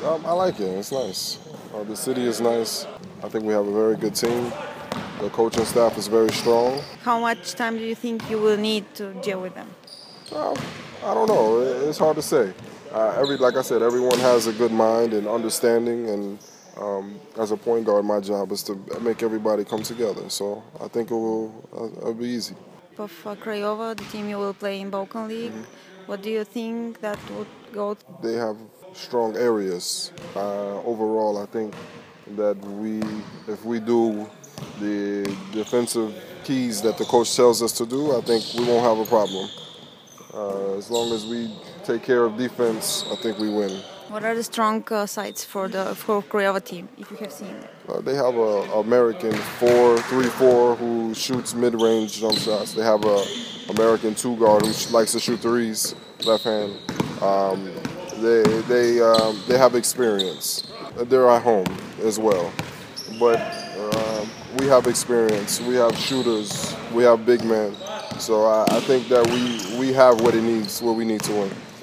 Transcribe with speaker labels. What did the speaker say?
Speaker 1: I like it. It's nice. The city is nice. I think we have a very good team. The coaching staff is very strong.
Speaker 2: How much time do you think you will need to deal with them?
Speaker 1: Uh, I don't know. It's hard to say. Like I said, everyone has a good mind and understanding, and as a point guard, my job is to make everybody come together. So I think it'll be easy.
Speaker 2: Of Craiova, the team you will play in Balkan League, what do you think that would go?
Speaker 1: They have strong areas. Overall, I think that if we do the defensive keys that the coach tells us to do, I think we won't have a problem. As long as we take care of defense, I think we win.
Speaker 2: What are the strong sides for Craiova team, if you have seen?
Speaker 1: They have a American 4-3-4 who shoots mid-range jump shots. They have a American two guard who likes to shoot threes, left hand. They have experience. They're at home as well, but we have experience. We have shooters. We have big men. So I think that we have what we need to win.